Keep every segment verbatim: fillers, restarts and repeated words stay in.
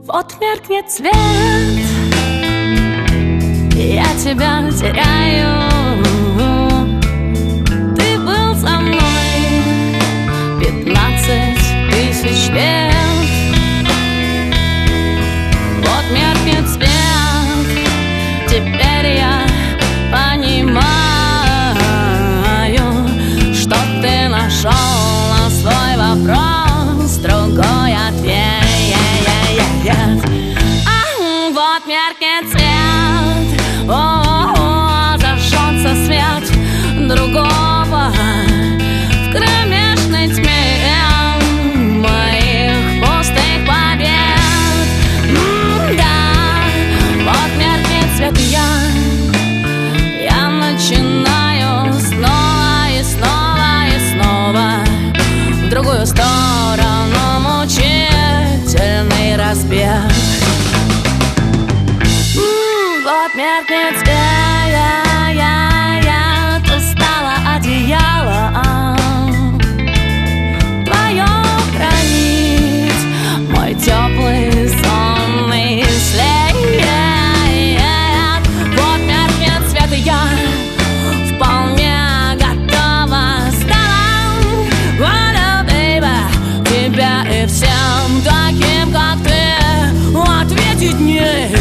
Вот меркнет свет, я тебя теряю. Ты был со мной пятнадцать тысяч лет. Вот меркнет свет, теперь я понимаю, что ты нашел на свой вопрос другой ответ. Вот меркнет свет, о-о-о, зажжется свет другого в кромешной тьме моих пустых побед. М-да, вот меркнет свет, и я, я начинаю снова и снова и снова в другую сторону мучительный разбег. Вот меркнет свет, я, я, я, ты стала одеялом, твое хранит мой теплый сонный след. Вот меркнет свет, и я вполне готова стала, wanna, baby, тебя и всем таким, как ты, ответить нет.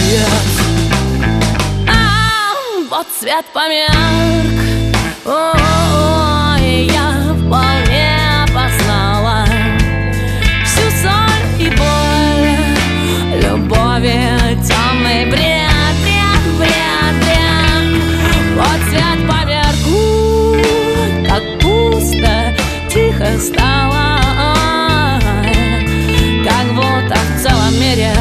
Вот свет померк, о-о-о, и я вполне познала всю соль и боль любови, темный бред, бред, бред, бред. Вот свет померк, у, так пусто, тихо стало, как будто в целом мире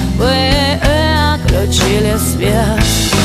выключили свет.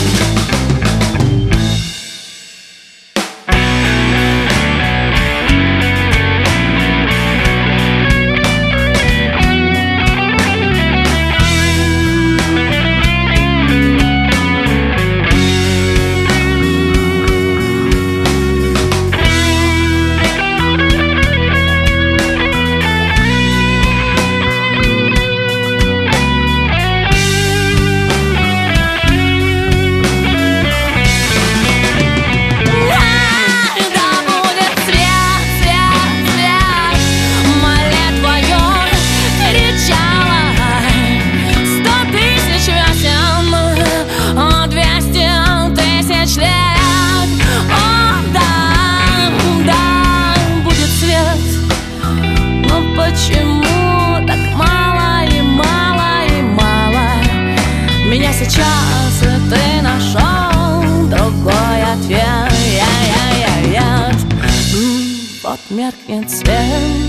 Почему так мало и мало и мало меня сейчас, и ты нашел другой ответ. Я-я-я-я. Вот меркнет свет,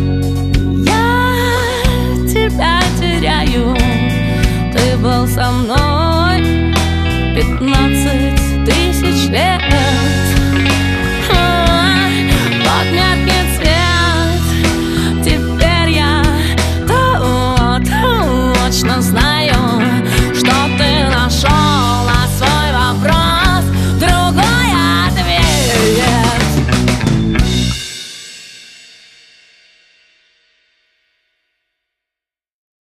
я тебя теряю. Ты был со мной